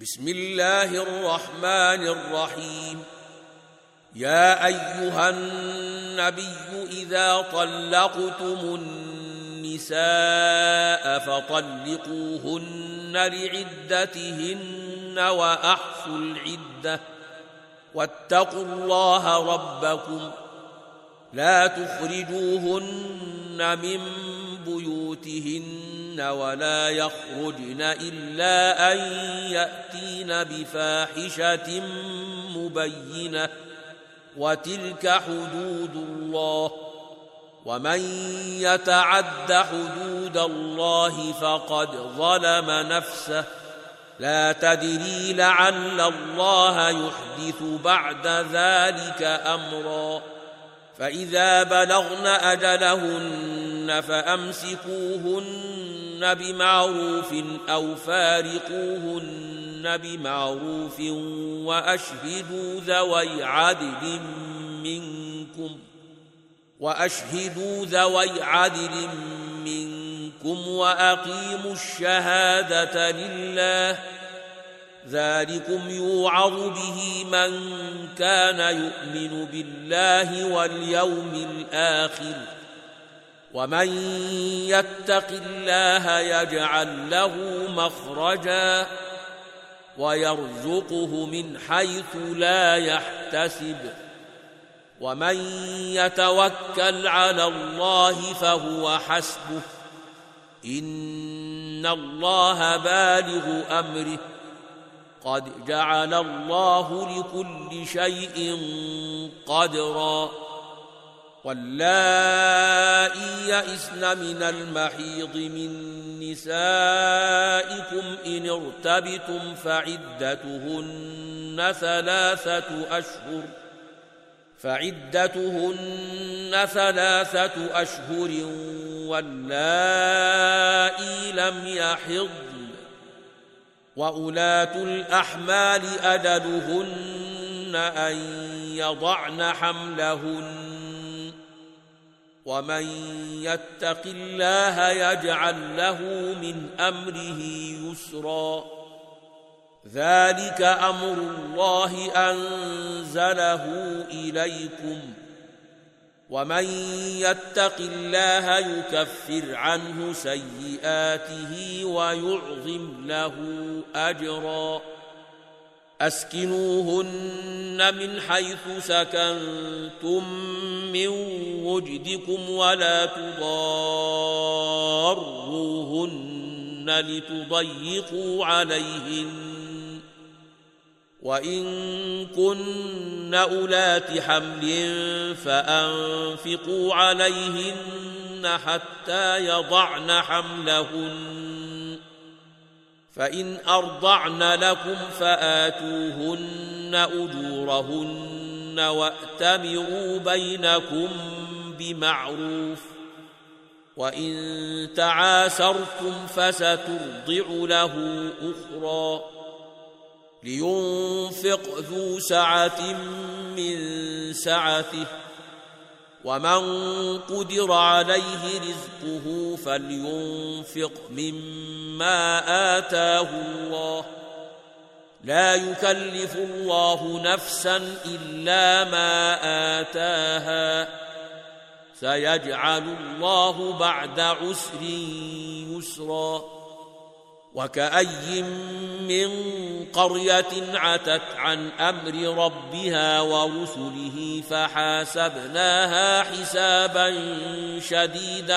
بسم الله الرحمن الرحيم. يا أيها النبي إذا طلقتم النساء فطلقوهن لعدتهن وأحصوا العدة واتقوا الله ربكم لا تخرجوهن من بيوتهن ولا يخرجن إلا أن يأتين بفاحشة مبينة وتلك حدود الله ومن يتعد حدود الله فقد ظلم نفسه لا تدري لعل الله يحدث بعد ذلك أمرا فإذا بلغن أجلهن فأمسكوهن بمعروف أو فارقوهن بمعروف وأشهدوا ذوي عدل منكم وأقيموا الشهادة لله ذلكم يوعظ به من كان يؤمن بالله واليوم الآخر ومن يتق الله يجعل له مخرجا ويرزقه من حيث لا يحتسب ومن يتوكل على الله فهو حسبه إن الله بالغ أمره قد جعل الله لكل شيء قدرا واللائي يئسن من المحيض من نسائكم إن ارتبتم فعدتهن ثلاثة أشهر واللائي لم يحضن وأولاة الأحمال أجلهن أن يضعن حملهن ومن يتق الله يجعل له من أمره يسرا ذلك أمر الله أنزله إليكم ومن يتق الله يكفر عنه سيئاته ويعظم له أجرا أسكنوهن من حيث سكنتم من وجدكم ولا تضاروهن لتضيقوا عليهن وإن كن أولات حمل فأنفقوا عليهن حتى يضعن حملهن فإن أرضعن لكم فآتوهن أجورهن وأتمروا بينكم بمعروف وإن تعاسرتم فسترضع له أخرى لينفق ذو سعة من سعته ومن قدر عليه رزقه فلينفق مما آتاه الله لا يكلف الله نفسا إلا ما آتاها سيجعل الله بعد عسر يسرا وكأي من قرية عتت عن أمر ربها ورسله فحاسبناها حسابا شديدا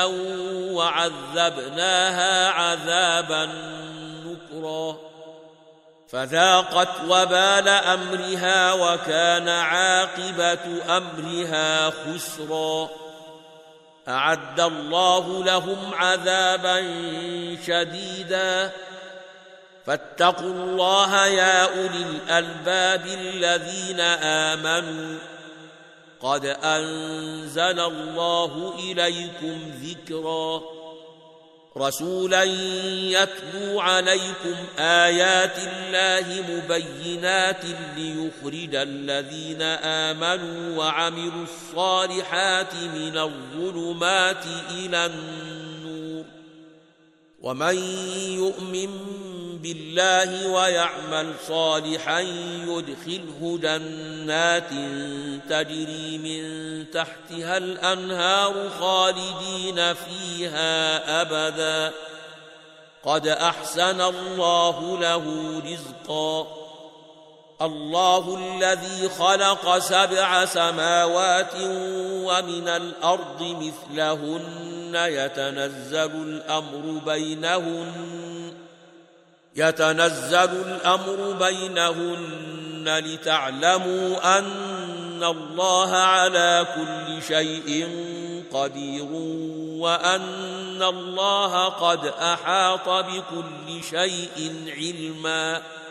وعذبناها عذابا نكرا فذاقت وبال أمرها وكان عاقبة أمرها خسرا أعد الله لهم عذابا شديدا فاتقوا الله يا أولي الألباب الذين آمنوا قد أنزل الله إليكم ذكرا رسولا يتلو عليكم آيات الله مبينات ليخرج الذين آمنوا وعملوا الصالحات من الظلمات إلى النور ومن يؤمن بالله ويعمل صالحا يدخله جنات تجري من تحتها الأنهار خالدين فيها أبدا قد أحسن الله له رزقا الله الذي خلق 7 سماوات ومن الأرض مثلهن يتنزل الأمر بينهن لتعلموا أن الله على كل شيء قدير وأن الله قد أحاط بكل شيء علما